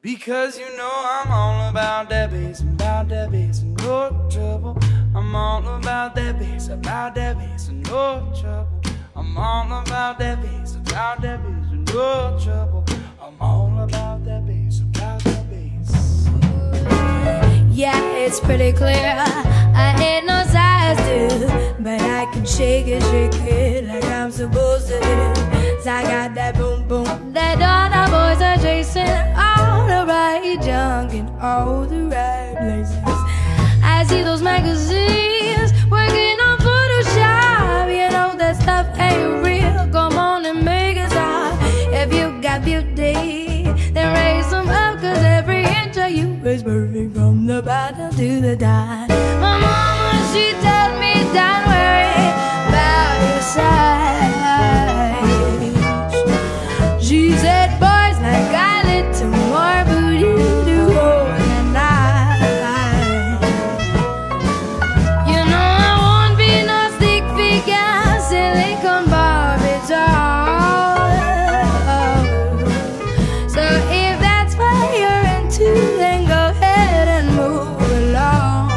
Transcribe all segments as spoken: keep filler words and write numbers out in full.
Because you know I'm all about that bass, about that bass, and no trouble. I'm all about that bass, about that bass, and no trouble. I'm all about that bass, about that bass, and no trouble. I'm all about that bass, about that bass. Yeah, it's pretty clear I ain't no size two, but I can shake it, shake it like I'm supposed to do. 'Cause I got that boom boom that all the boys are chasing, all the right junk in all the right places. I see those magazines working on Photoshop. You know that stuff ain't real. Come on and make it stop. If you got beauty, then raise them up, 'cause every inch of you is perfect from the bottom to the top. My mama, she told me don't worry about your size. She said boys like I little more booty to hold at night. You know I won't be no stick figure, silicone Barbie doll. So if that's what you're into, then go ahead and move along.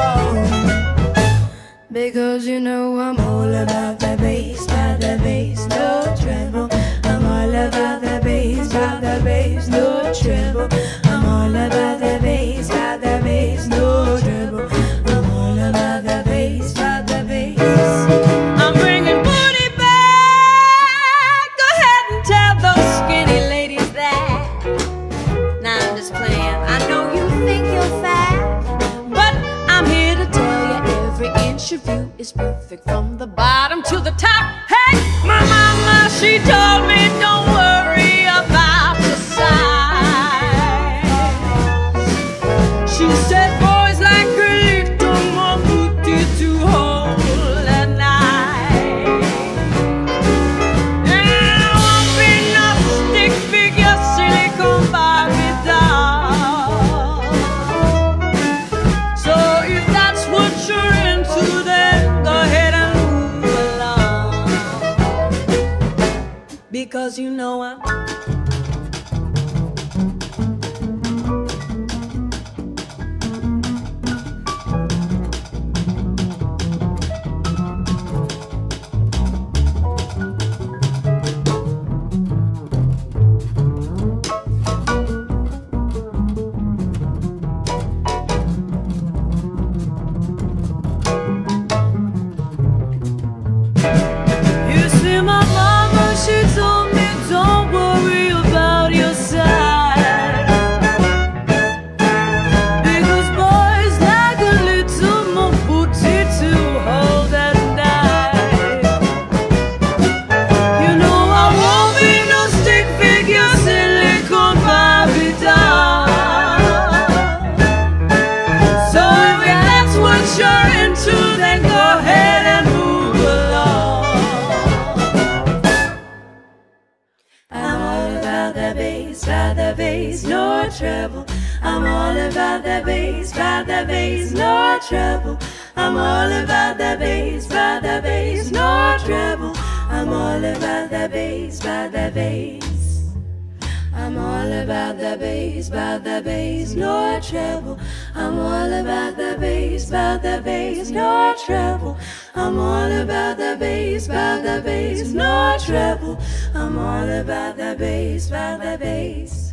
Because you know I'm all about that bass, about that bass, no treble. I'm all about that bass, about that bass, no treble. I'm all about that bass, about that bass, no treble. I'm all about that bass, about that bass. I'm bringing booty back. Go ahead and tell those skinny ladies that. Now I'm just playing. I know you think you're fat, but I'm here to tell you every inch of you is perfect from the bottom to the top. Hey, my mama, she told me don't worry about your size. She said boys like a little more booty to hold at night. And I won't be no stick figure, silicone Barbie doll. So if that's what you're into, then go ahead and move along. Because you know I'm You see, my mama, she told me don't worry about your size. Because boys like a little more booty to hold at night. You know I won't be no stick figure, silicone Barbie doll. So if that's what you're into, then go ahead and move along. I'm all about that bass, about that bass, no trouble. I'm all about that bass, about that bass, no trouble. I'm all about that bass, about that bass, no trouble. I'm all about that bass, about that bass. I'm all about that bass, about that bass, no trouble. I'm all about that bass, about that bass, no trouble. I'm all about that bass, about that bass, no trouble. I'm all about that bass, about that bass.